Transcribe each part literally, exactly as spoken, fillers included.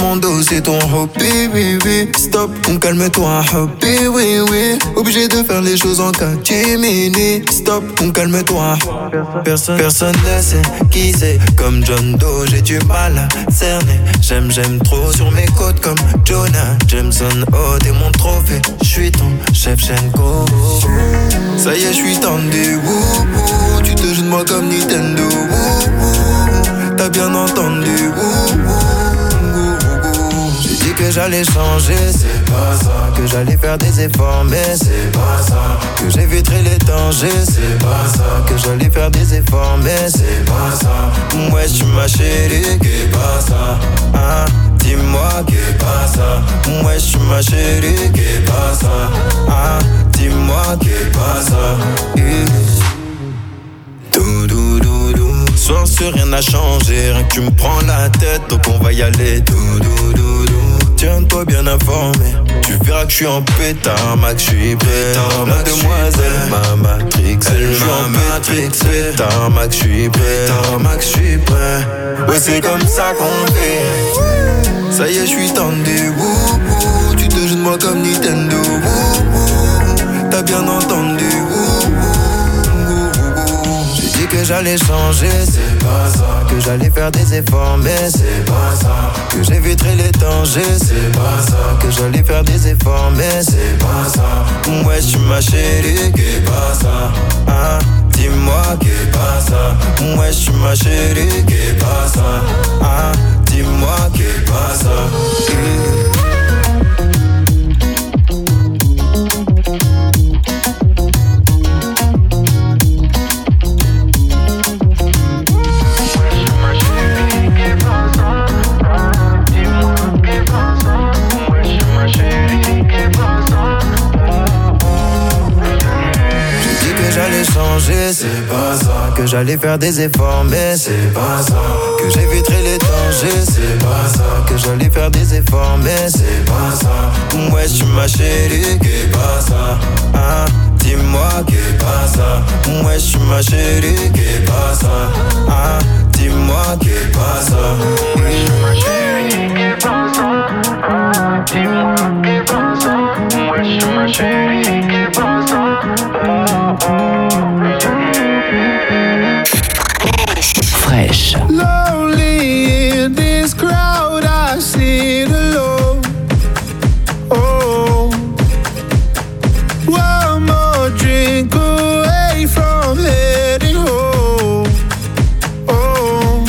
mon dos, c'est ton hobby, oui, oui. Stop, on calme-toi, hobby, oui, oui. Obligé de faire les choses en catimini. Stop, on calme-toi. Personne, personne ne sait qui c'est. Comme John Doe, j'ai du mal à cerner. J'aime, j'aime trop sur mes côtes comme Jonah Jameson. Oh, t'es mon trophée, j'suis ton Shevchenko. Ça y est, j'suis tendu, wouh, wouh. Tu te joues de moi comme Nintendo, wouh, wouh. T'as bien entendu, wouh, wouh. J'ai dit que j'allais changer, c'est pas ça. Que j'allais faire des efforts, mais c'est pas ça. Que j'éviterai les dangers, c'est pas ça. Que j'allais faire des efforts, mais c'est pas ça. Ouais, tu ma chérie, qu'est pas ça. Hein? Dis-moi qu'est pas ça. Ouais, tu ma chérie, qu'est pas ça. Hein? Dis-moi qu'est pas ça. Yeah. Dou dou dou dou. Soir sur rien n'a changé, rien que tu me prends la tête, donc on va y aller. Dou dou dou dou. Tiens-toi bien informé, tu verras que je suis en pétard, Max, je suis prêt. La demoiselle m'a matrixé, elle m'a matrixé. Pétard, Max, je suis prêt. Max, je suis prêt. Ouais, c'est comme ça qu'on fait. Ça y est, je suis tendu, wouh, wouh. Tu te joues de moi comme Nintendo, wouh, wouh. T'as bien entendu, wouh, wouh. J'ai dit que j'allais changer, c'est pas ça. Que j'allais faire des efforts, mais c'est pas ça. Que j'éviterai les dangers, c'est pas ça. Que j'allais faire des efforts, mais c'est pas ça. Ouais, tu ma chérie, qu'est pas ça. Hein? Dis-moi qu'est pas ça. Ouais, tu ma chérie, qu'est pas ça. Hein? Dis-moi qu'est pas ça. Yeah. C'est pas ça. Que j'allais faire des efforts, mais c'est pas ça. Que j'éviterai les dangers, c'est pas ça. Que j'allais faire des efforts, mais c'est pas ça. Ouais, tu ma chérie, qu'est pas ça. Hein? Dis-moi qu'est pas ça. Ouais, tu ma chérie, qu'est pas ça. Hein? Dis-moi qu'est pas ça. Ouais, tu ma chérie, qu'est pas ça. Hein? Dis-moi qu'est pas ça. Ouais, tu ma chérie, qu'est pas ça. Fresh. Lonely in this crowd, I sit alone. Oh, one more drink away from heading home. Oh,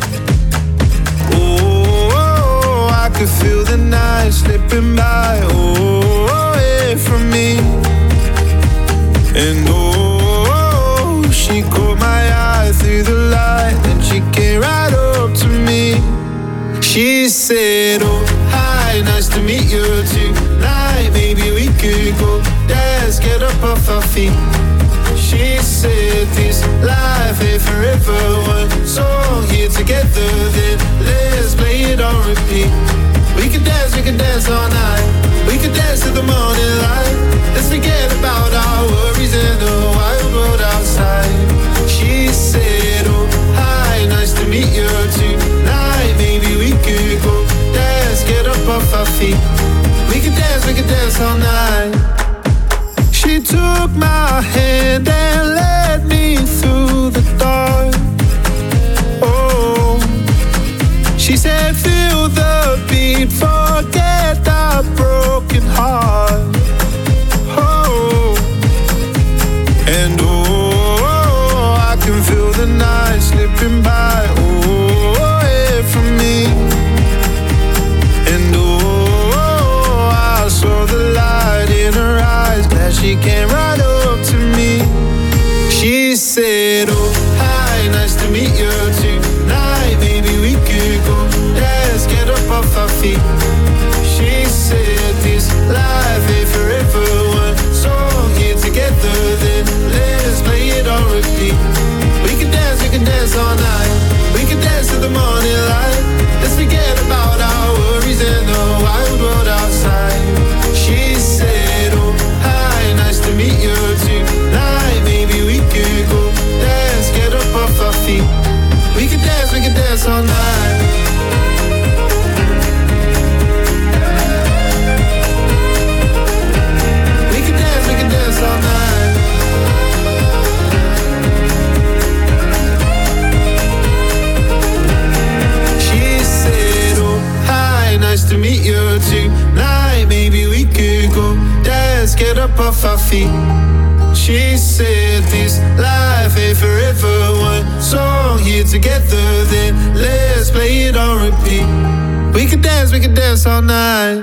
oh, I can feel the night slipping by. Oh, away from me. And oh, she caught my eye through the light. She came right up to me. She said, oh, hi, nice to meet you tonight. Maybe we could go dance, get up off our feet. She said, this life ain't forever. One song here together, then let's play it on repeat. We can dance, we can dance all night. We can dance to the morning light. Let's forget about our worries and the wild road outside. She said, oh, hi, nice to meet you tonight. Maybe we could go dance, get up off our feet. We could dance, we could dance all night. She took my hand and led me through the dark. Oh, she said, feel the beat, forget that broken heart. Oh, and oh, I can feel the night slipping by. Oh, away from me. And oh, I saw the light in her eyes. Glad she came right up to me. She said, oh, hi, nice to meet you tonight. Maybe we could go dance. to meet you tonight. Maybe we could go dance, get up off our feet. She said this life ain't forever. One song here together, then let's play it on repeat. We could dance, we could dance all night.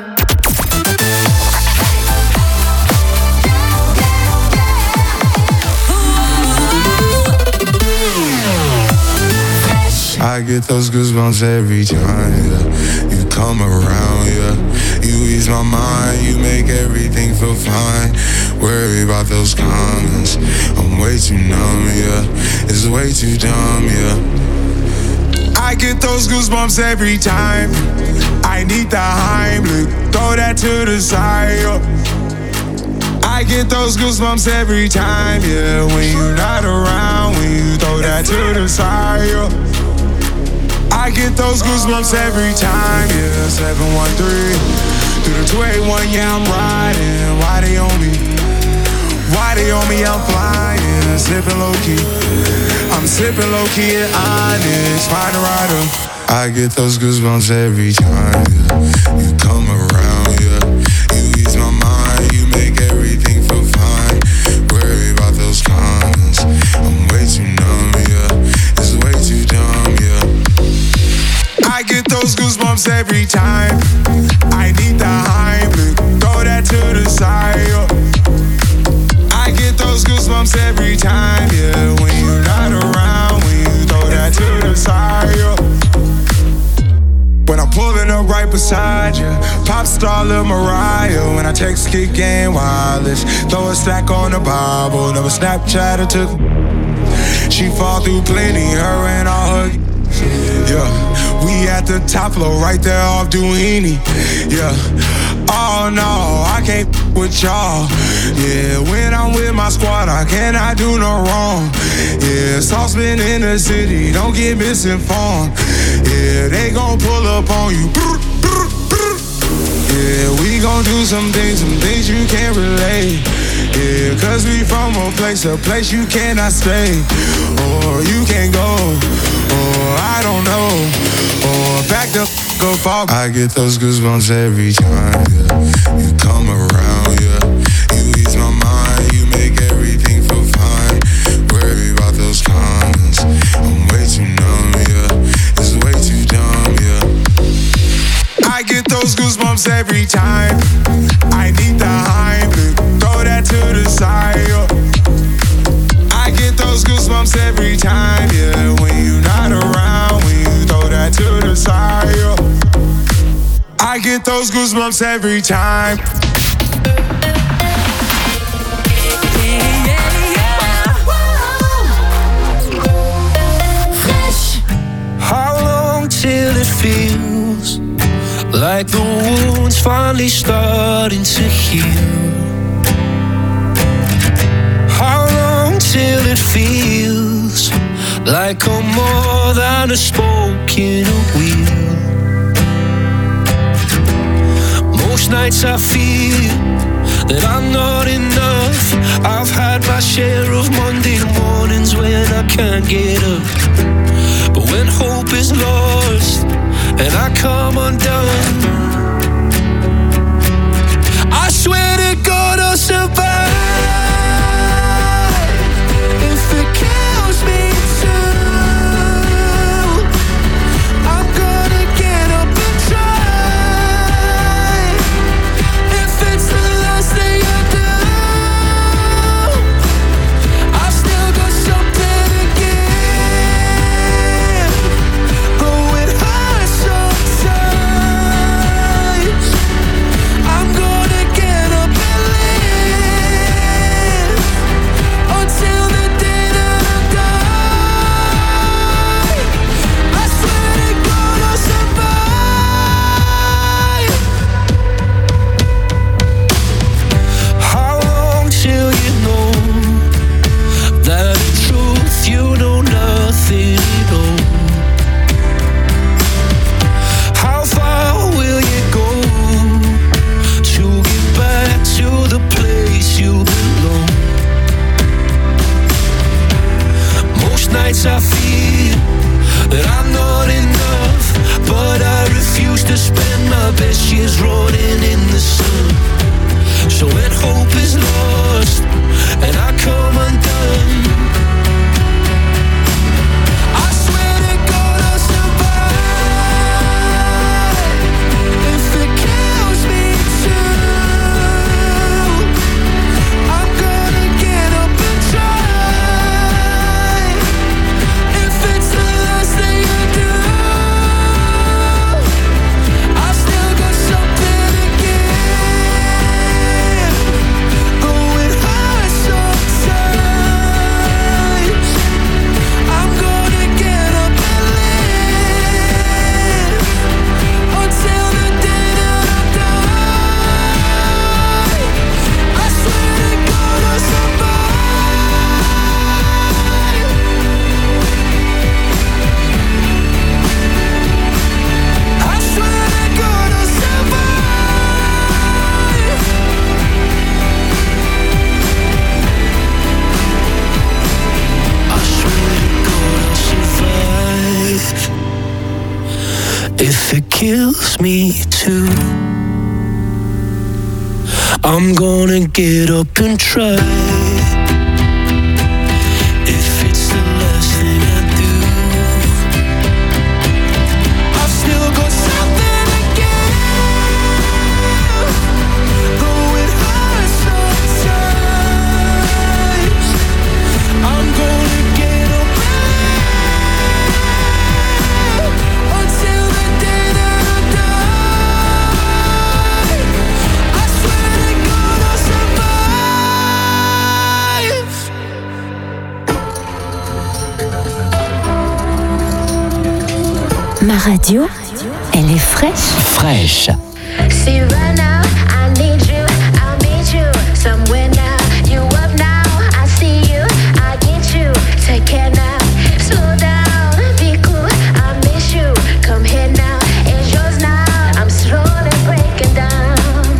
I get those goosebumps every time, yeah. You come around, yeah. You ease my mind, you make everything feel fine. Worry about those comments, I'm way too numb, yeah. It's way too dumb, yeah. I get those goosebumps every time. I need the Heimlich, throw that to the side, yeah. I get those goosebumps every time, yeah. When you're not around, when you throw that to the side, yeah. I get those goosebumps every time, yeah. seven one three through the two eight one, yeah, I'm riding. Why they on me? Why they on me? I'm flying, sipping low key. I'm sipping low key at Onyx, find a rider. I get those goosebumps every time, yeah. You come around, yeah. You ease my mind, you make everything feel fine. Worry about those comments, I'm way too numb, yeah. It's way too dumb, yeah. I get those goosebumps every time. I need the Heimlich, throw that to the side, yeah. I get those goosebumps every time, yeah. When you're not around, when you throw that to the side, yeah. When I'm pulling up right beside you, pop star Lil Mariah. When I text Kick and Wireless, throw a stack on the Bible. Never Snapchat or took. She fall through plenty, her and all her. Yeah, we at the top floor, right there off Duini. Yeah, oh no, I can't f- with y'all. Yeah, when I'm with my squad, I cannot do no wrong. Yeah, saucepan in the city, don't get misinformed. Yeah, they gon' pull up on you. Yeah, we gon' do some things, some things you can't relate. Yeah, cause we from a place, a place you cannot stay. Or you can't go, or I don't know. Or back the f*** up off. I get those goosebumps every time, yeah. You come around, yeah. You ease my mind, you make everything feel fine. Worry about those comments, I'm way too numb, yeah. It's way too dumb, yeah. I get those goosebumps every time. I need the Heimlich, throw that to the side, yeah. I get those goosebumps every time, yeah. When you're not around, when you throw that to the side, yeah. I get those goosebumps every time. How long till it feels like the wound's finally starting to heal? How long till it feels like I'm more than a spoke in a wheel? Most nights I feel that I'm not enough. I've had my share of Monday mornings when I can't get up. But when hope is lost and I come undone, I swear to God I'll survive. If it kills me too, I'm gonna get up and try. If it's the last thing I do, I still got something to give. But when I sometimes loves me too. I'm gonna get up and try. If it's the last thing I do, I've still got something to give, though it hurts sometimes. I'm gonna get up and live until the day that I die. I swear to God I'll survive. Ma radio, elle est fraîche. Fraîche. See right now, I need you, I'll meet you somewhere now. You up now, I see you, I get you. Take care now, slow down, be cool, I miss you. Come here now, it's yours now. I'm slowly breaking down.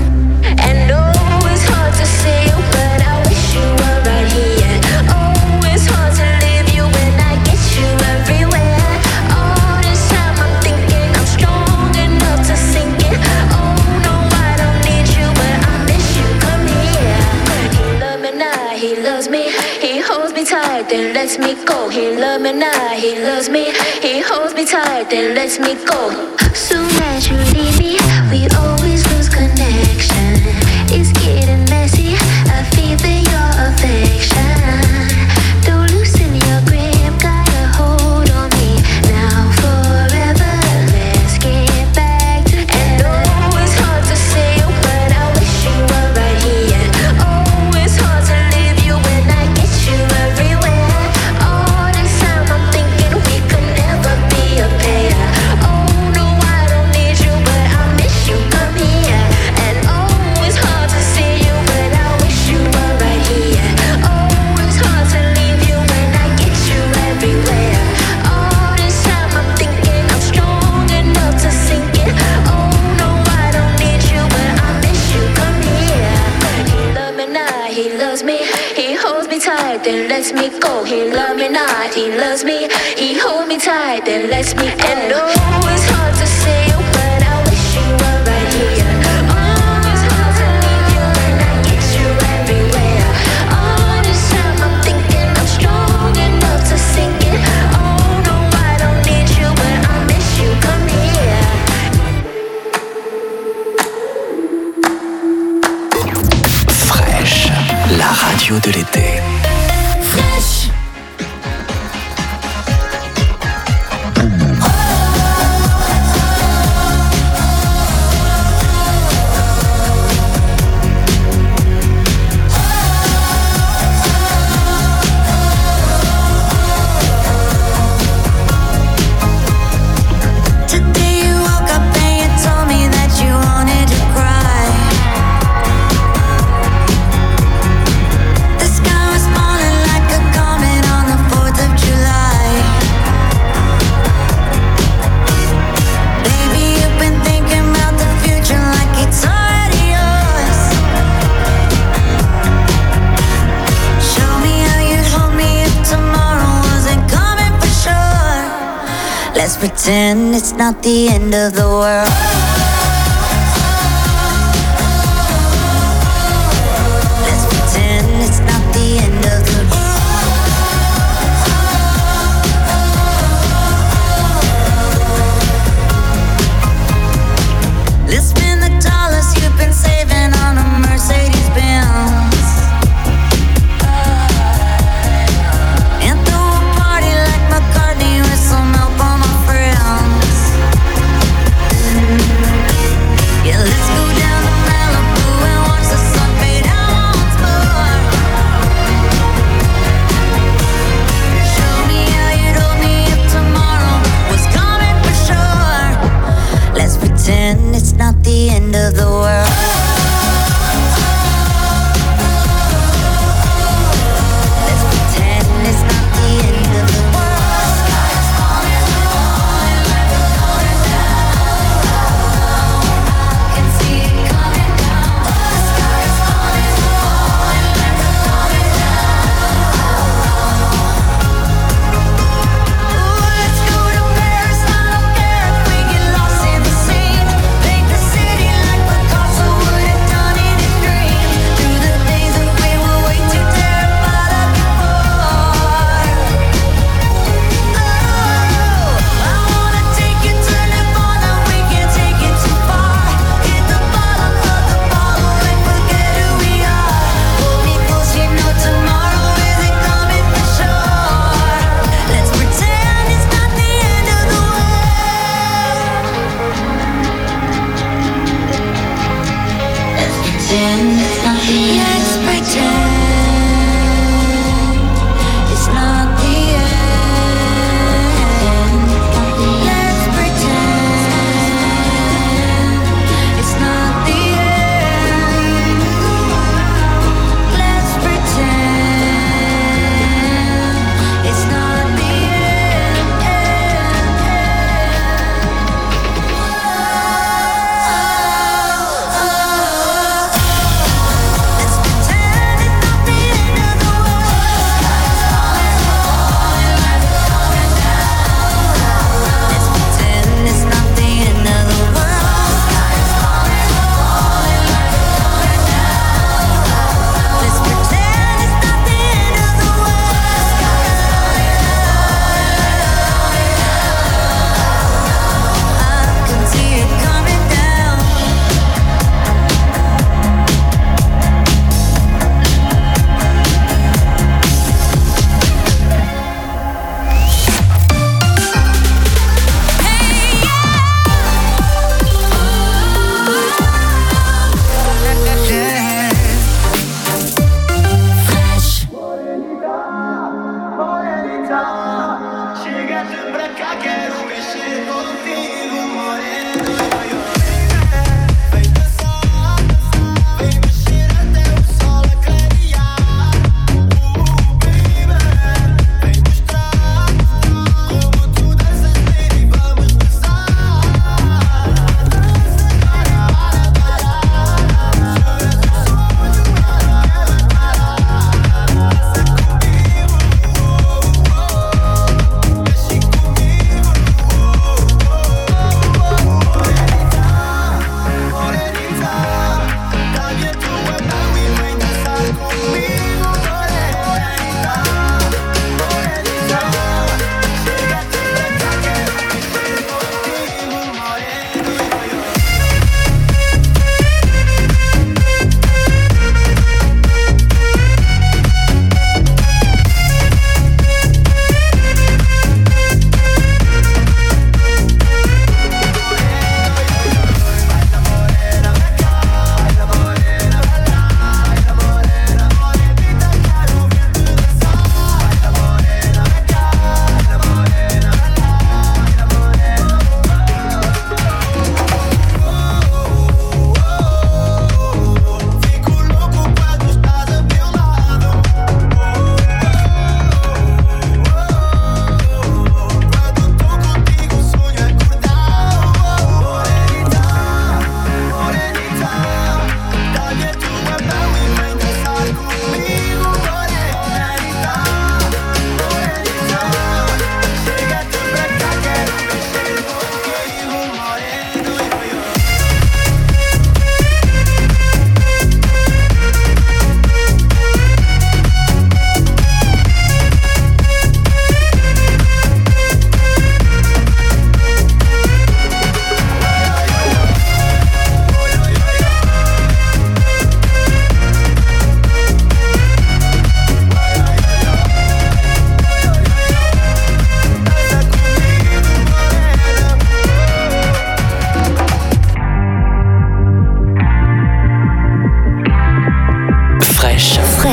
And oh, it's hard to see you, but I wish you were right here. Oh, it's hard to leave you when I get you everywhere. All this time I'm thinking I'm strong enough to sink it. Oh no, I don't need you, but I miss you. Come here. He loves me now, he loves me. He holds me tight, then lets me go. He loves me now, he loves me. He holds me tight, then lets me go. Soon as you leave me, we always lose connection. It's getting messy, I feel your affection. Don't loosen your grip, got a hold on me now forever. Let's get back together. And oh, it's hard to say you, but I wish you were right here. Oh, it's hard to leave you when I get you everywhere. All this time I'm thinking we could never be a pair. Oh no, I don't need you, but I miss you. Come here. And oh, it's hard to see you, but I wish you were right here. Oh, it's hard to leave you when I get you everywhere. All this time I'm thinking I'm strong enough to sink it. Oh no, I don't need you, but I miss you. Come here. He loves me now, he loves me. He holds me tight, then lets me go. He loves me not, he loves me. He holds me tight, then lets me go. And oh, it's hard to say you, but I wish you were right here. Oh, it's hard to leave you when I get you everywhere. All this time I'm thinking I'm strong enough to sink it. Oh no, I don't need you, but I miss you. Come here. Fraîche. La radio de l'été. Fresh. Today you woke up and you told me that you wanted to cry. The sky was falling like a comet on the fourth of July. Baby, you've been thinking about the future like it's already yours. Show me how you'd hold me if tomorrow wasn't coming for sure. Let's pretend it's not the end of the world. Let's pretend it's not the end of the world. Let's spend the dollars you've been saving on a Mercedes Benz. And throw a party like McCartney with some help on my friends. Yeah, let's go down to Malibu and watch the sun fade out once more. Show me how you'd hold me if tomorrow was coming for sure. Let's pretend it's not the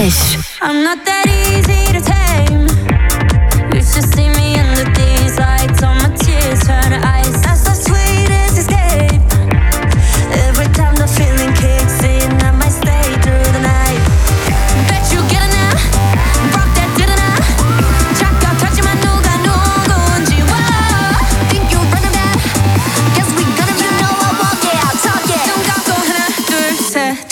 Fresh. I'm not that easy to tame. You should see me under these lights. All my tears turn to ice. That's the sweetest escape. Every time the feeling kicks in, I might stay through the night. Bet you get it now. Rock that did it now. 잠깐 터지만 누가 누군지. Whoa. Think you're running that? Guess we gonna be. You know I walk it, I'll talk it. 눈 감고 하나 둘 셋.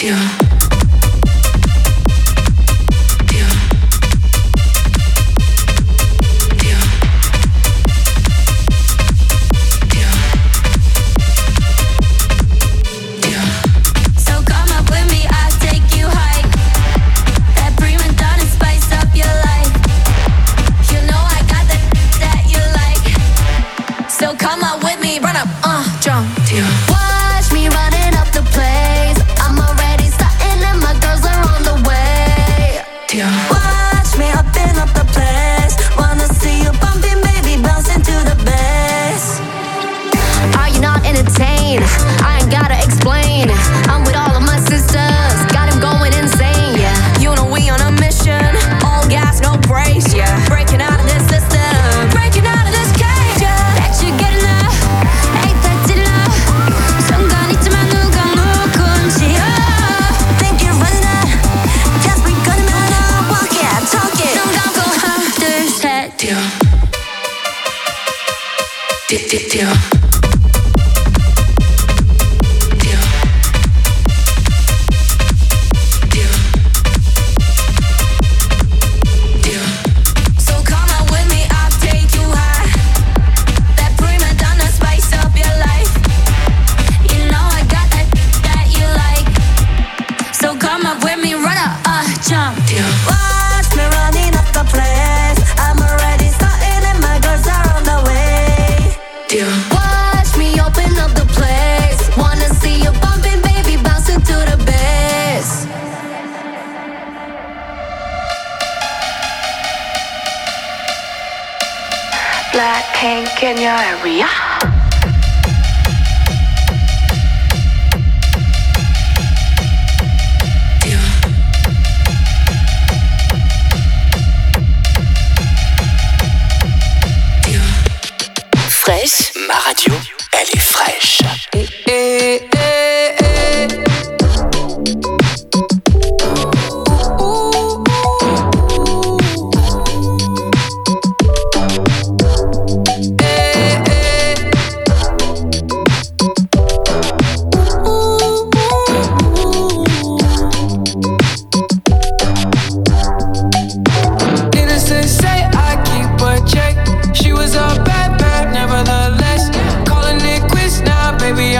Watch me running up the place. I'm already starting and my girls are on the way. Watch me hopping up the place. Wanna see you bumping, baby, bouncing to the bass. Are you not entertained? I ain't gotta explain. I'm with all of my sisters, got him going insane, yeah. You know we on a mission, all gas, no brakes, yeah. Breaking out of this system, breaking out of this cage, yeah. Bet you get enough, ain't that good enough? 순간 있지만 누가 누군지, oh. Think you're running out, guess we gonna make it. Walk it, talk it. 눈 감고 하나 둘 셋. 뛰어, 뛰어, 뛰어, 뛰어. Watch me running up the place. I'm already starting and my girls are on the way. Watch me open up the place. Wanna see you bumping, baby, bouncing to the bass. Blackpink in your area. Fresh, ma radio, elle est fraîche. Eh, eh, eh, eh. Innocent say I keep a check. She was a bad, bad, nevertheless. Calling it quits now, baby.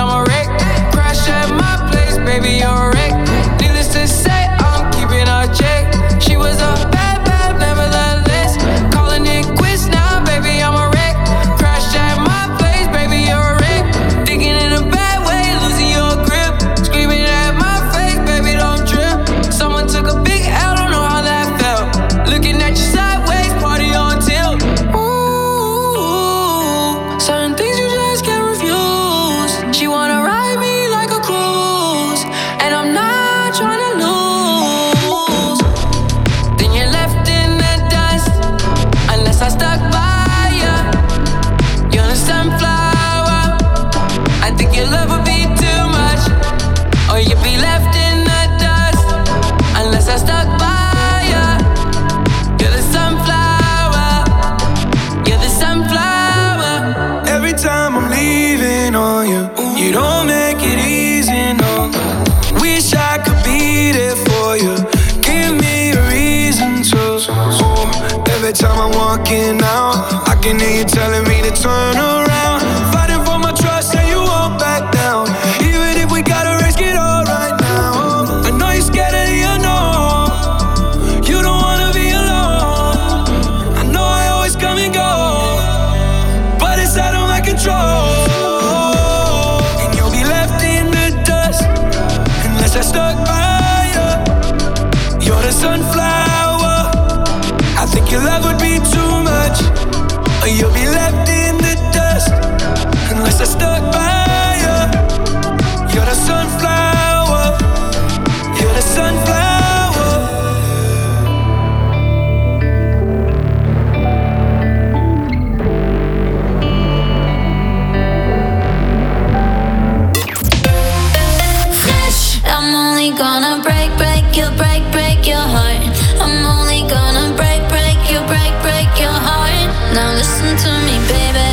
only gonna break, break you, break, break your heart. I'm only gonna break, break you, break, break your heart. Now listen to me, baby.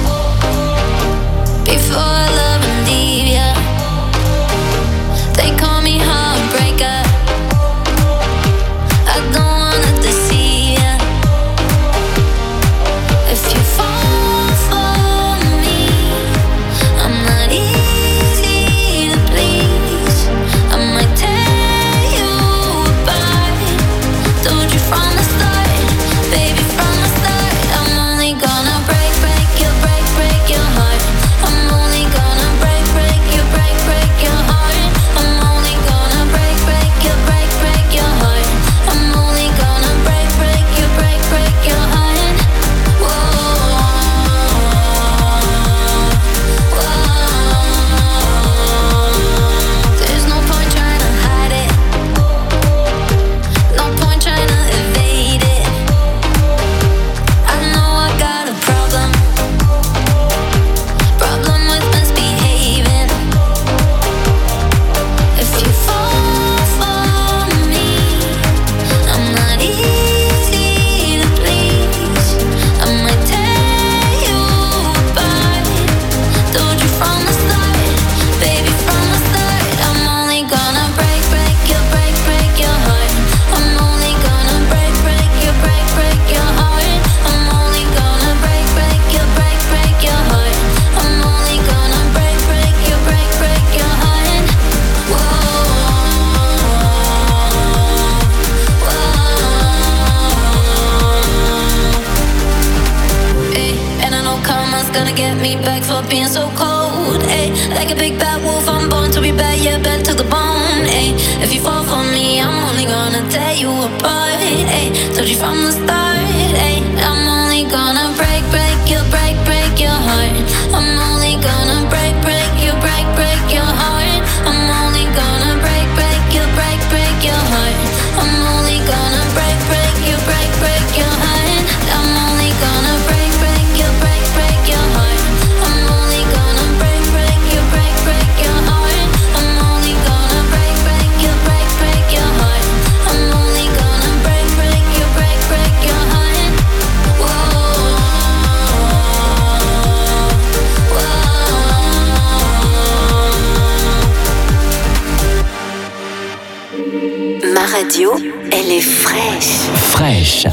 Before I love and leave ya, they call me heartbreaker. I don't wanna deceive ya. If you fall for me, I'm not easy to please. I might tear you apart. Told you from the start, baby, from the start. I'm only gonna break, break you, break, break your heart. I'm only gonna break, break you, break, break your heart. I'm only gonna break, break you, break, break your heart. I'm only gonna break, break you, break, break your heart. Whoa, whoa. There's no point trying to hide it. No point trying to evade it. I know I got a problem. Problem with misbehaving. If you fall for me, I'm not easy to please. I might tear you apart. Told you from the start, baby, from the start. I'm only gonna break, break you, break, break your heart. I'm only gonna break, break you, break, break your heart. I'm only gonna break, break you, break, break your heart. I'm only gonna break, break you, break, break your heart. Whoa, whoa. Ay, and I know karma's gonna get me back for being so cold. Ay, like a big bad wolf, I'm born to be bad, yeah, bad to the bone. Ay, if you fall for me, I'm only gonna tear you apart. Ay, told you from the start. Ay, I'm only gonna break, break you, break, break your heart. I'm only gonna break, break you, break, break your heart. I'm only gonna break, break you, break, break your heart. I'm only gonna break, break you, break, break your heart. I'm only gonna break, break you, break, break your heart. I'm only gonna break, break you, break, break your heart. I'm only gonna break, break you, break, break your heart. I'm only gonna break, break you, break, break your heart. Whoa, Ma radio, elle est fraîche. Fraîche.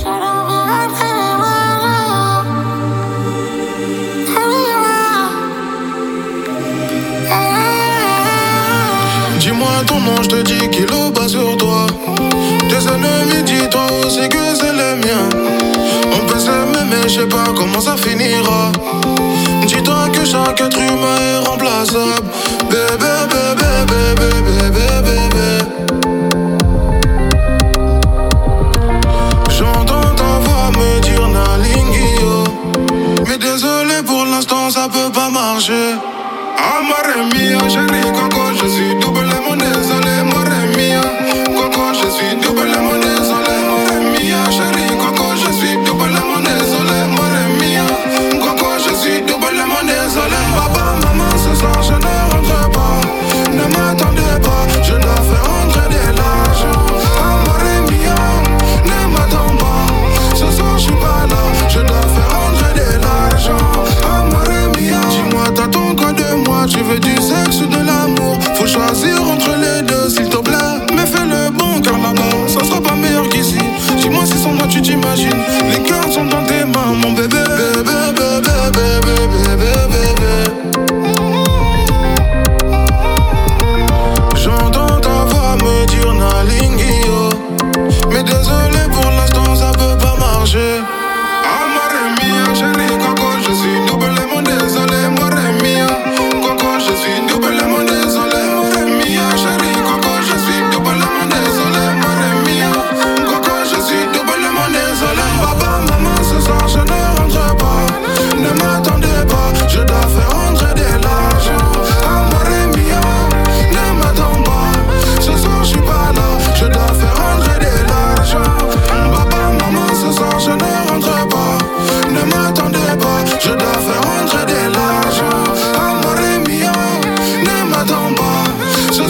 Dis-moi ton nom, je te dis qu'il est bas sur toi. Tes ennemis, dis-toi aussi que c'est les miens. On peut s'aimer mais je sais pas comment ça finira. Dis-toi que chaque être humain est remplaçable. Bébé, bébé, bébé, bébé, bébé. J'entends ta voix me dire Nalingio. Mais désolé pour l'instant ça peut pas marcher. Amore mia, chérie Coco, je suis doublement désolé, more mia. Coco, je suis doublement désolé, more mia. Chérie Coco, je suis doublement désolé, more mia. Coco, je suis doublement désolé. Papa, maman, ce soir je ne rentre pas. Ne m'attendez pas, je dois faire rentrer de l'argent. Amore mia, ne m'attends pas. Ce soir je suis pas là, je dois faire rentrer de l'argent. Amore mia, dis-moi t'as ton quoi de moi, tu veux du sexe ou de l'amour? Faut choisir entre les deux s'il te plaît. Mais fais le bon car là-bas ça sera pas meilleur qu'ici. Dis-moi si sans moi tu t'imagines. Les cœurs sont dans tes mains mon bébé. Bébé, bébé, bébé, bébé, bébé. J'entends ta voix me dire Nalingio. Mais désolé pour l'instant ça peut pas marcher. Amore mia, chérie Coco, je suis doublement désolé, more mia. Coco, je suis doublement désolé, more mia. Chérie Coco, je suis doublement désolé, more mia. Coco, je suis doublement désolé. Papa, maman, ce soir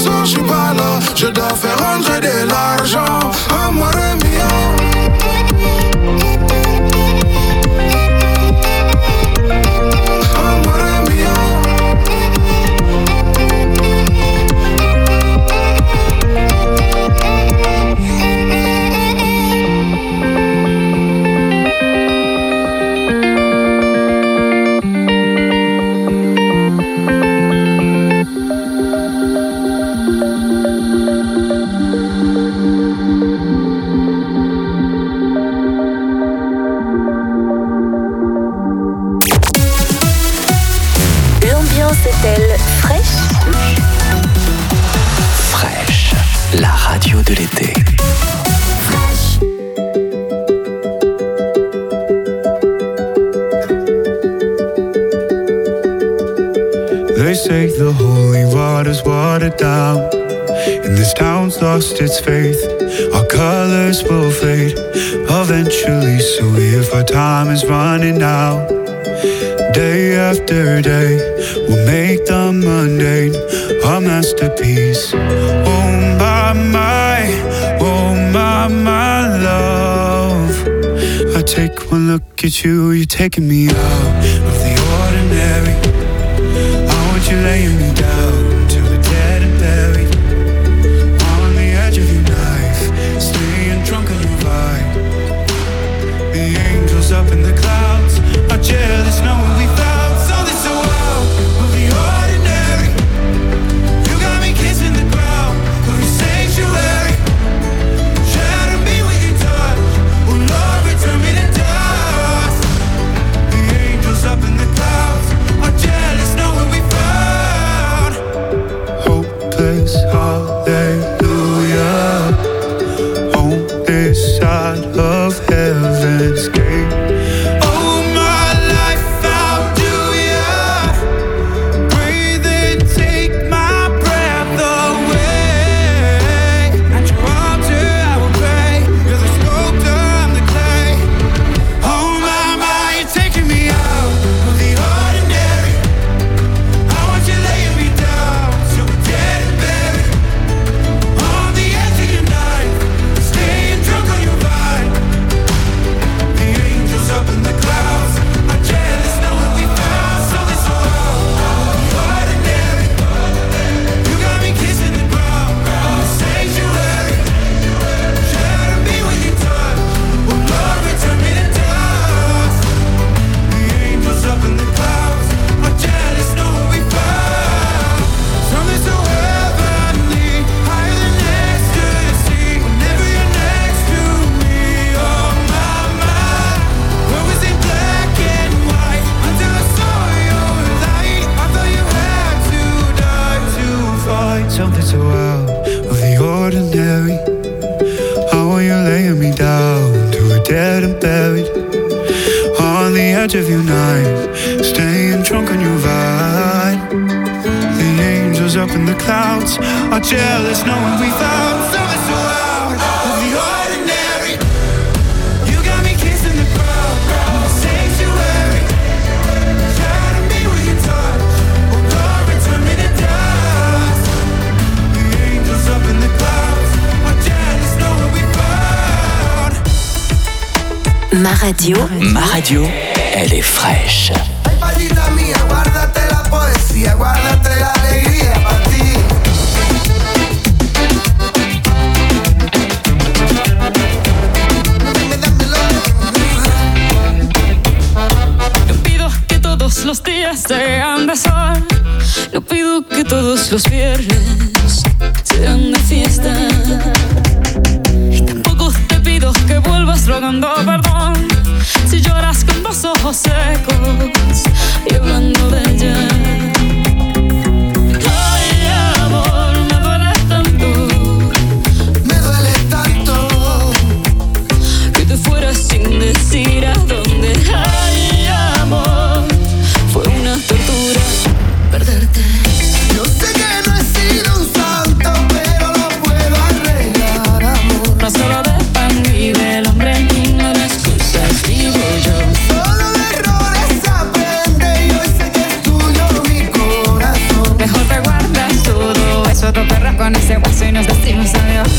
jours je suis pas là, je dois faire rentrer de l'argent. Amore mio. La radio de l'été. They say the holy water's watered down, and this town's lost its faith. Our colors will fade eventually, so if our time is running out, day after day, we'll make the mundane our masterpiece. Oh my, my, oh my, my love. I take one look at you, you're taking me out of the ordinary. I want you laying me down till we're dead and buried. On the edge of your knife, staying drunk on your vibe. The angels up in the clouds are jealous knowing we found something so out of the ordinary. You got me kissing the ground of your sanctuary. Shatter me with your touch, oh Lord, return me to dust. The angels up in the clouds are jealous knowing we found hopeless hallelujah on this side of heaven's gate. Something so out of the ordinary. How are you laying me down to a dead and buried? On the edge of your knife, staying drunk on your vine. The angels up in the clouds are jealous knowing we found something so out of the ordinary. You got me kissing the ground of the sanctuary. Shatter me with your touch, oh Lord, return me to dust. Up in the clouds, are jealous knowing we found. Ma radio, ma radio, elle est fraîche. Ay, palita mía, guárdate la poesía, guárdate la alegría para ti. No pido que todos los días sean de sol. No pido que todos los viernes sean de fiesta. Y tampoco te pido que vuelvas rogando perdón si lloras con los ojos secos y hablando de ella. Ay, amor, me duele tanto. Me duele tanto que te fueras sin decir a dónde. Ay, amor, fue una tortura perderte. Yo sé que no he sido un santo, pero lo puedo arreglar, amor. No solo de pan vive el hombre, no de excusas vivo yo. Solo de errores aprende y hoy sé que es tuyo mi con ese hueso y nos decimos adiós.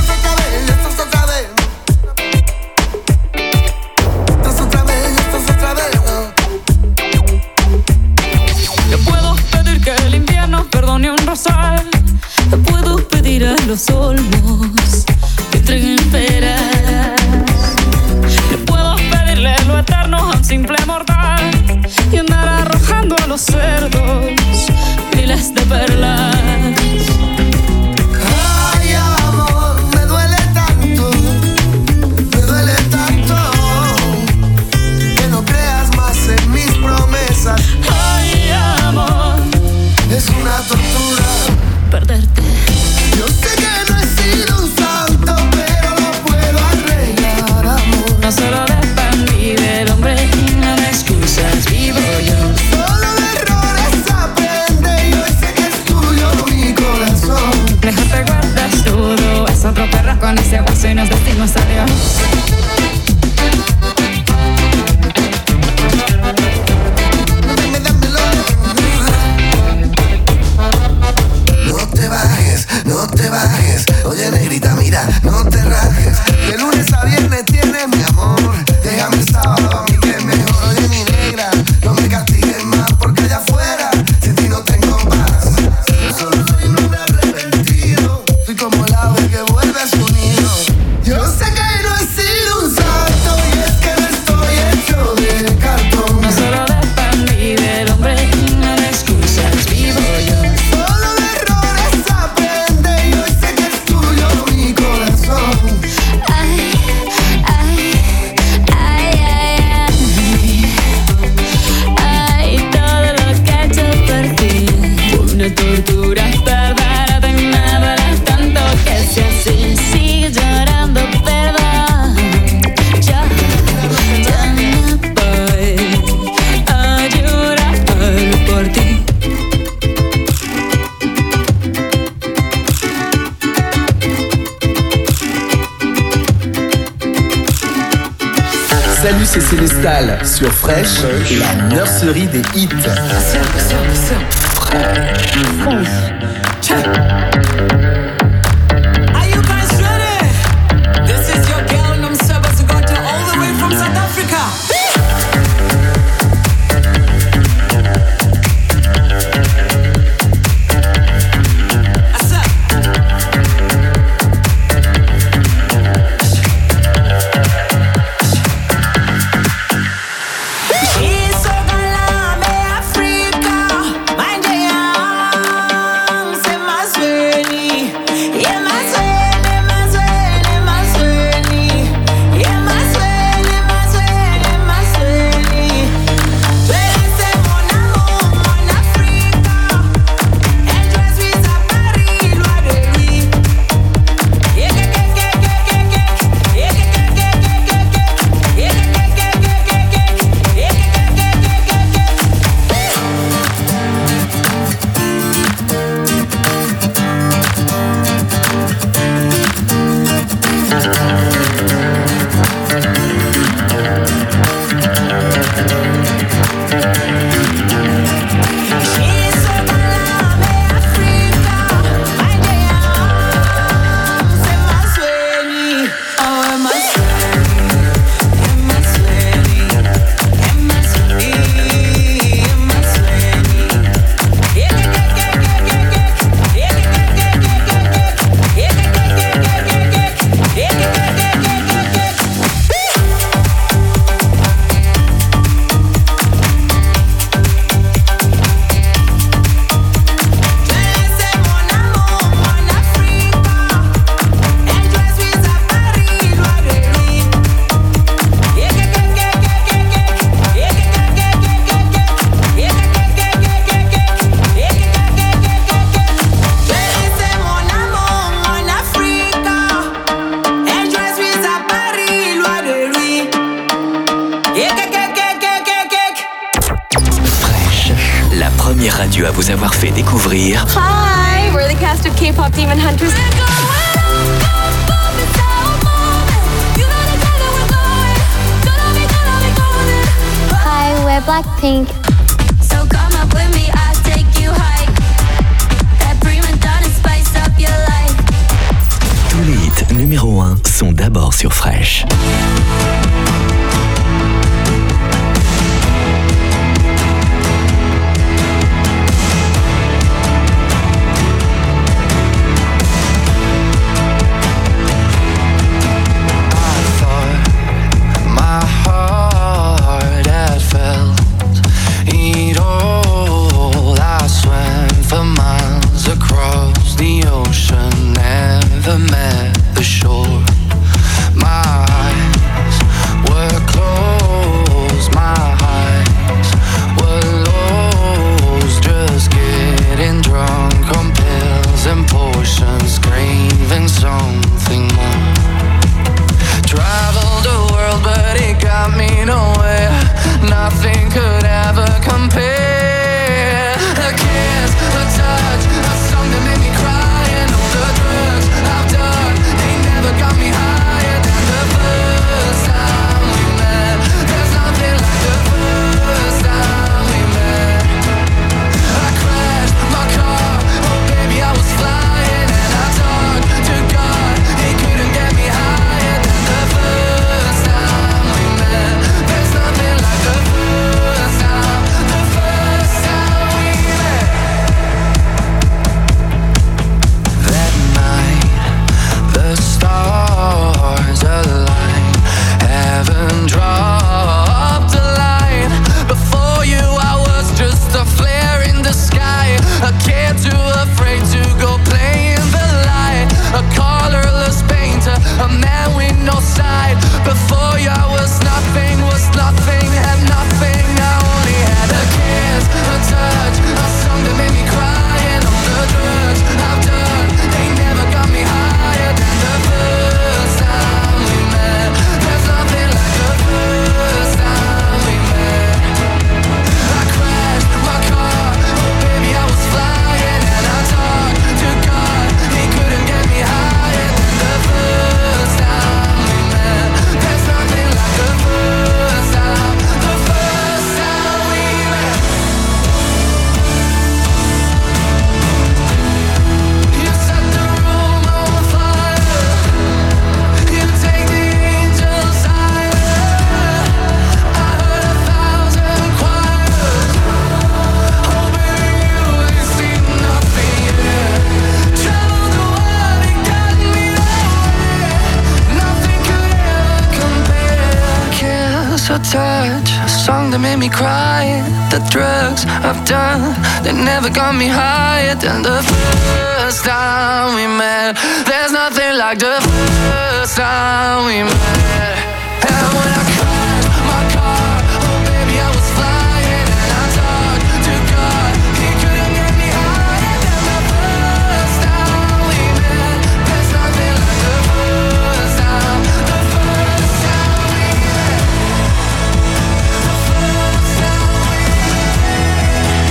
Yo puedo pedir que el invierno perdone un rosal. Yo puedo pedir a los olmos que entreguen peras. Yo puedo pedirle lo eterno a un simple mortal y andar arrojando a los cerdos miles de perlas. Ay, amor, me duele tanto, me duele tanto que no creas más en mis promesas. Ay, amor, es una tortura perderte. Yo sé que no he sido un santo, pero lo puedo arreglar, amor. No solo dependí del hombre y no me excusas, vivo yo. Solo de errores aprende y hoy sé que es tuyo mi corazón. Mejor te guardas todo, es otro perro con ese hueso y nos decimos adiós. No te bajes, no te bajes. Oye, negrita, mira, no te rajes. De lunes a viernes tienes mi amor. Déjame el sábado a mí que es mejor. Oye, mi negra, no me castigues más porque allá afuera sin ti no tengo paz. Yo solo soy un hombre arrepentido. Soy como el ave que vuelve a su nido. Yo sé que no he sido un santo y es que no estoy hecho de cartón. No solo dependí del hombre y no me excusas, vivo yo. Solo de errores aprende y hoy sé que es tuyo mi corazón. Ay, ay, ay, ay, ay, ay, todo lo que he hecho por ti, una tortura bárbara, te me duele tanto que sea así, sigue llorando, perdón, yo, yo no voy a llorar por ti. Salut, c'est Célestal sur Fresh, la nurserie des hits. Are you guys ready? This is your girl Nomsaba Zugata all the way from South Africa. Radio à vous avoir fait découvrir. Hi, we're the cast of K-pop Demon Hunters. Hi, we're Blackpink. So come up with me, I'll take you high. That prima donna spice up your life. numéro un sont d'abord sur Fresh. Never got me higher than the first time we met. There's nothing like the first time we met. And when I crashed my car, oh baby I was flying. And I talked to God, he couldn't get me higher than the first time we met. There's nothing like the first time, the first time we met. The first time we met.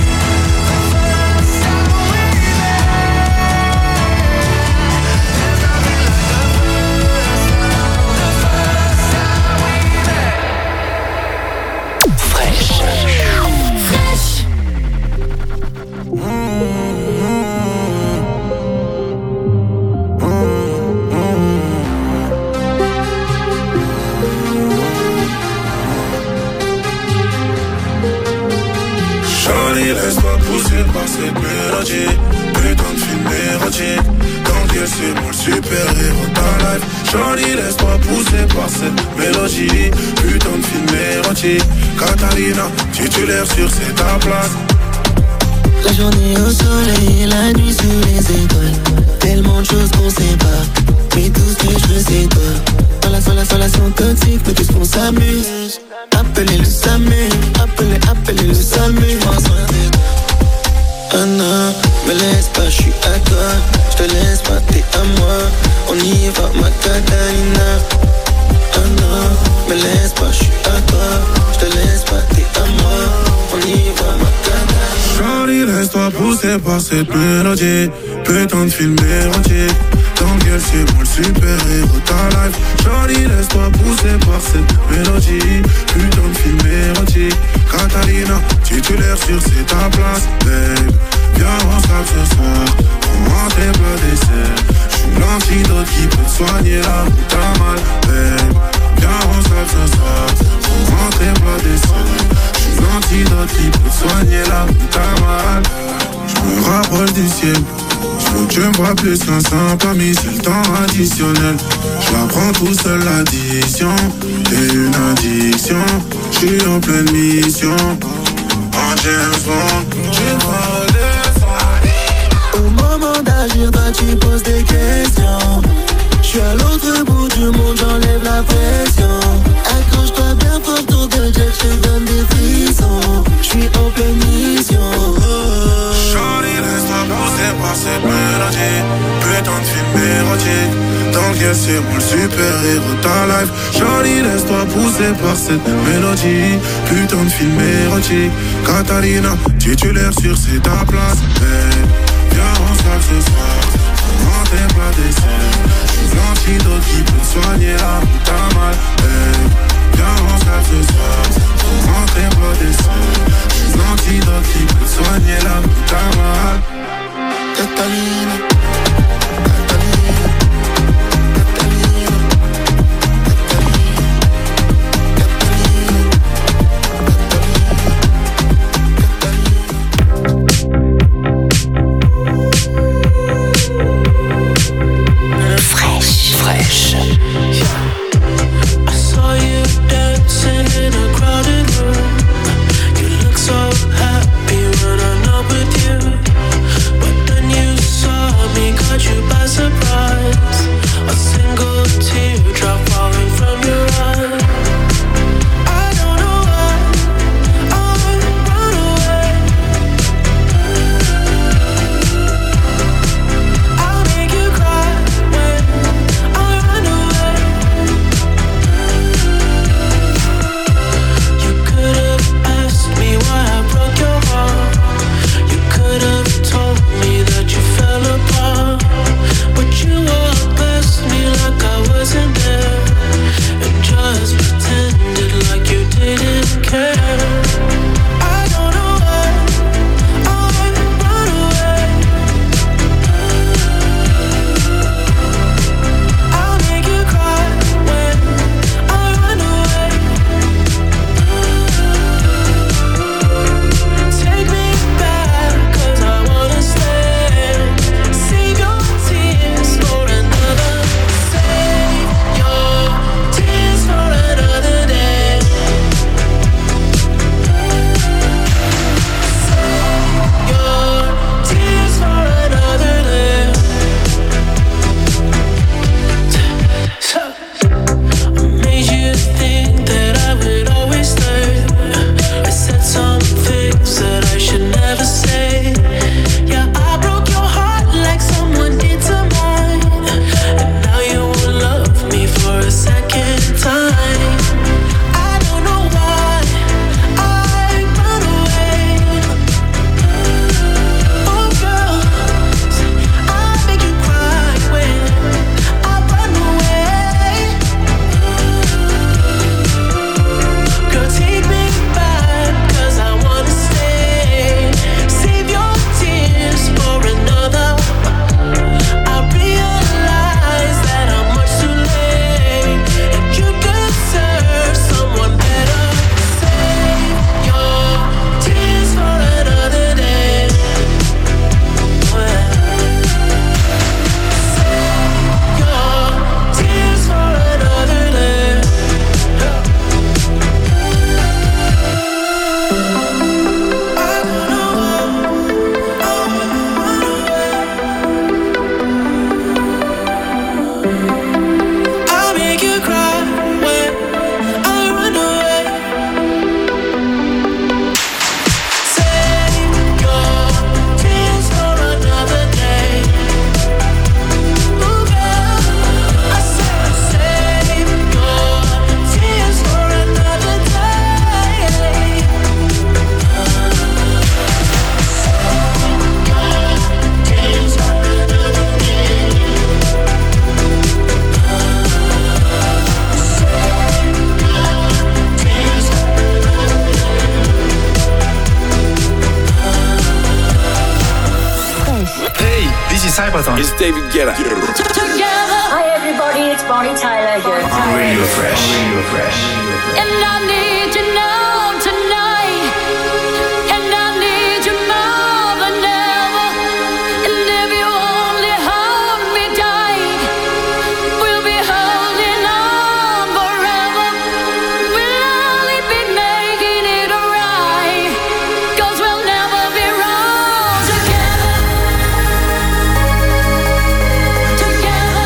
Laisse-toi pousser par cette mélodie. Putain de film érotique. Tant que c'est moi le super-héros de ta life. Shawty, laisse-toi pousser par cette mélodie. Putain de film érotique. Catalina, titulaire sur c'est ta place. La journée au soleil, la nuit sous les étoiles. Tellement de choses qu'on sait pas, mais tout ce que je veux c'est toi. Dans la sola, relation toxique, mais tout ce qu'on s'amuse. Appelez le SAMU, appelez, appelez le SAMU. Prends soin de toi. Ah non, me laisse pas, je suis à toi. Je te laisse pas, t'es à moi. On y va, ma Catalina. Ah non, me laisse pas, je suis à toi. Je te laisse pas, t'es à moi. On y va, ma Catalina. Shawty, laisse-toi pousser par cette mélodie. Putain de film érotique. Dans le gueule, c'est moi le super-héros de ta life. Shawty, laisse-toi pousser par cette mélodie. Putain de film érotique. Catalina, titulaire sur c'est ta place, babe. Viens, on s'appe ce soir. Prends-moi tes plats dessert. J'suis l'antidote qui peut te soigner là où t'as mal, babe. Viens on s'aime ce soir, pour rentrer pas des sols. J'suis l'antidote qui peut te soigner là où t'as mal. J'me rapproche du ciel, j'veux que tu me vois plus qu'un simple ami, c'est le temps additionnel. J'apprends tout seul l'addition, t'es une addiction. J'suis en pleine mission, en James Bond. Tu dois redescendre. Au moment d'agir, toi tu poses des questions. J'suis à l'autre bout du monde, j'enlève la pression. Accroche-toi bien fort, tour de jet, je donne des frissons. J'suis en pleine mission. Shorty, laisse-toi pousser par cette mélodie. Putain de film érotique, dans lequel c'est moi le super-héros de ta life. Shorty, laisse-toi pousser par cette mélodie. Putain de film érotique, Catalina, titulaire sur c'est ta place. Hey, viens on se lave ce soir, prends tes plats dessert. J'suis l'antidote qui peut te soigner là où t'as mal. Hey, viens on se lave ce soir, prends tes plats dessert. J'suis l'antidote qui peut te soigner là où t'as mal. Catalina. It's David Guetta. Together, I Bonnie Tyler here. Radio Fresh. Radio Fresh. And I need you now tonight. And I need you more than ever. And if you only hold me tight, we'll be holding on forever. We'll only be making it right. 'Cause we'll never be wrong together. Together.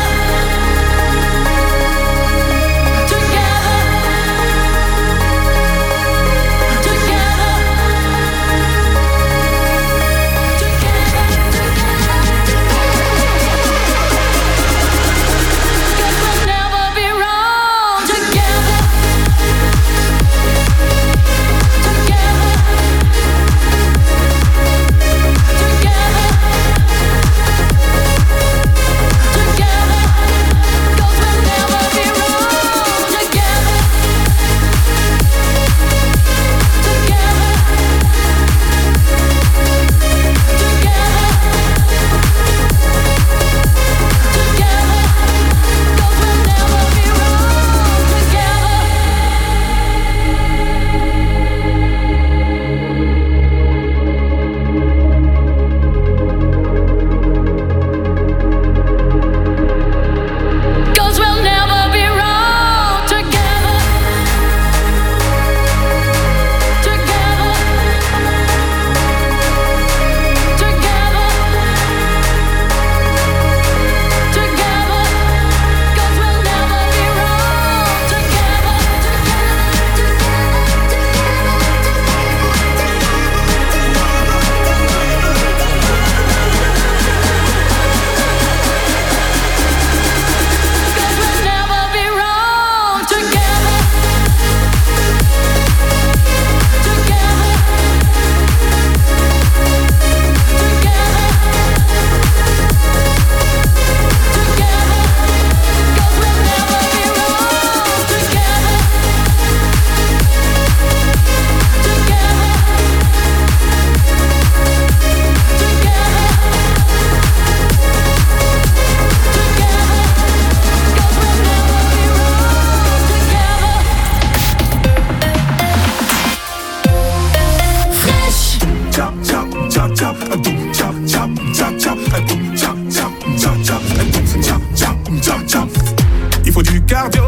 Il faut du cardio,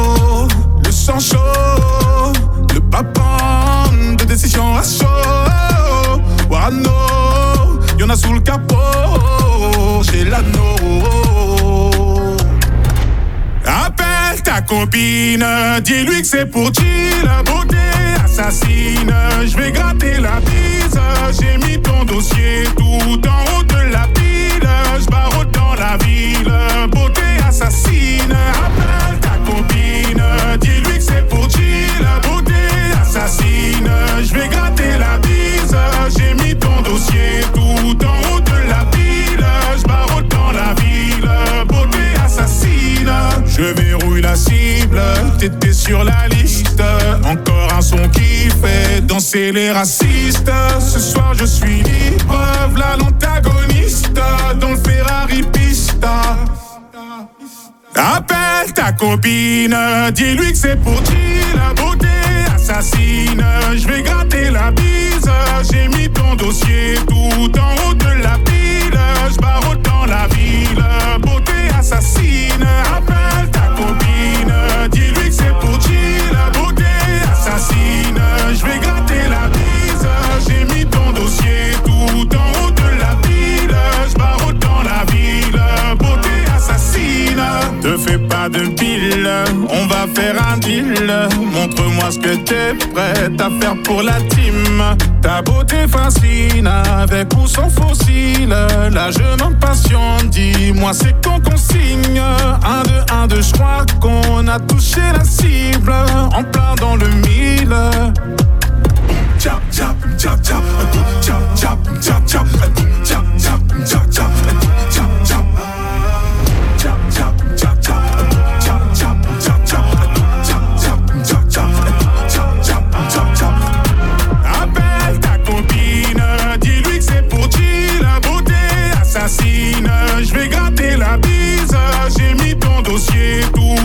le sang chaud, le papin de décision à chaud. Wano, y'en a sous le capot, j'ai l'anneau. Appelle ta copine, dis-lui que c'est pour chill. Beauté assassine, je vais gratter la bise. J'ai mis ton dossier tout en haut de la pile. Je barre dans la ville, beauté assassine. Appelle ta copine, dis-lui que c'est pour chill. Beauté assassine, je vais gratter la bise. J'ai mis ton dossier tout en haut de la pile. Je barre dans la ville, beauté assassine. Je verrouille la cible, t'étais sur la liste. Encore un son qui fait danser les racistes. Ce soir je suis libre, v'là l'antagoniste dans le Ferrari Pista. Appelle ta copine, dis-lui que c'est pour chill. La beauté assassine, je vais gratter la bise. J'ai mis ton dossier tout en haut de la pile. Je barre dans la ville, beauté assassine. Appelle ta copine, dis-lui que c'est pour chill. La beauté assassine, je vais gratter la bise. J'ai mis ton dossier tout en haut de la pile. Je barre dans la ville, beauté assassine. Te fais pas de pile, on va faire un deal. Montre-moi ce que t'es prête à faire pour la team. Ta beauté fascine, avec ou sans fossile. La jeune impatiente, dis-moi c'est quand qu'on signe. Un, deux, un, deux, je crois qu'on a touché la cible. En plein dans le mille. Chap, chap, chap, chap, chap, chap, chap, chap, chap, chap, chap, chap, chap. Appelle ta copine, dis-lui que c'est pour chill. La beauté assassine, je vais gratter la bise. J'ai mis ton dossier tout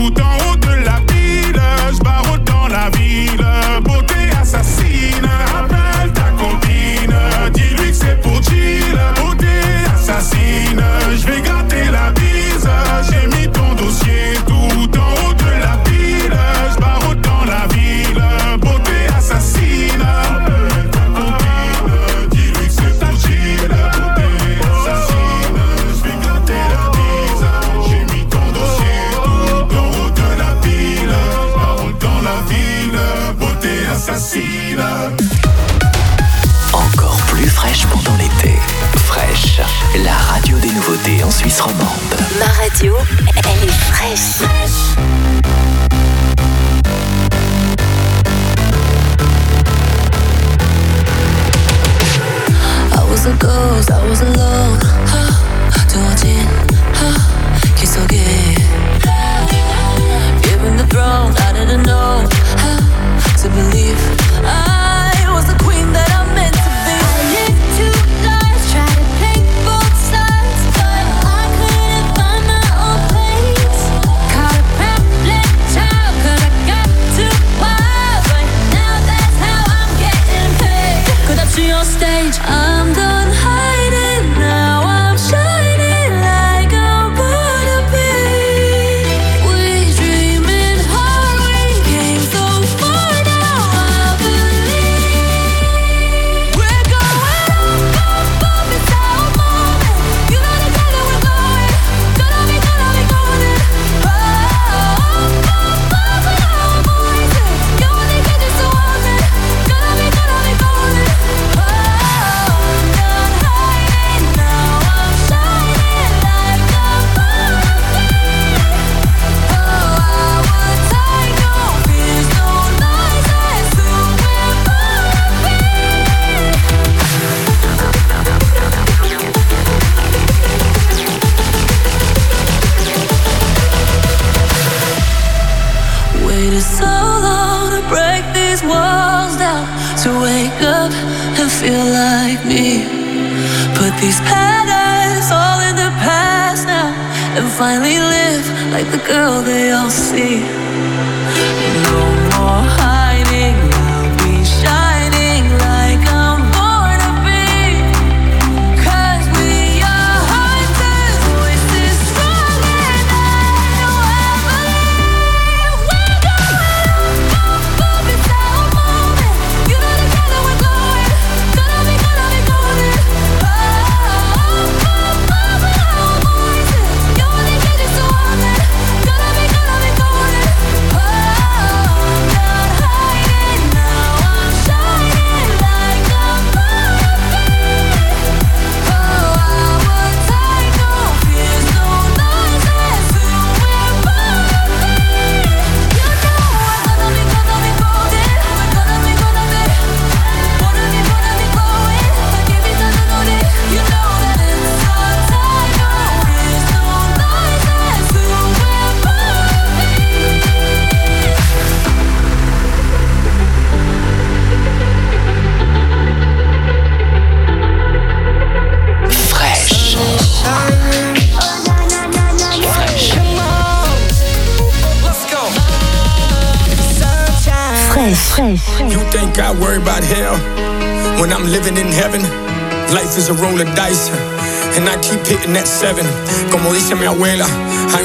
Suisse romande. Ma radio, elle est fraîche. I was a ghost, I was alone. 두어진 길 속에 given the throne, I didn't know how to believe I was the queen that I meant to be. I lived two lives, tried to play both sides, but I couldn't find my own place. Caught a pamphlet child, cause I got too wild. But now that's how I'm getting paid. Cause up to your stage, I'm done hiding, now I'm shining like I'm born to be. We dreaming hard, we came so far, now I believe we're going up, up, up, it's our moment. You know the color we're going, gonna be, gonna be golden. Oh, up, up, up, with our voices. You only get just to want it, gonna be, gonna be golden. Oh, I'm done hiding, now I'm shining like I'm born to be. Oh, I would take no fears, no lies, that's who we're born to be. Waited so long to break these walls down, to wake up and feel like me. Put these patterns all in the past now, and finally live like the girl they all see. No more hiding, I'll be shining like I'm born to be. Cause we are hunters, voices strong, and I know I believe we're going up, up, it's our moment. You know the color we're going, gonna be, gonna be golden. Oh, up, up, up, with our voices. You only get just to want it, gonna be, gonna be golden. Oh, I'm done hiding, now I'm shining like I'm born to be. Oh, I would take no fears, no lies, that's who we're born to be. You know we're gonna be, gonna be golden. We're gonna be, gonna be, wanna be, wanna be glowing. I give it to the naughty. You know that it's our time. No fears, no lies, that's who we're born to be. Fraîche. Fraîche, fraîche. You think I worry about hell when I'm living in heaven? Life is a roll of dice, and I keep hitting that seven. Como dice mi abuela,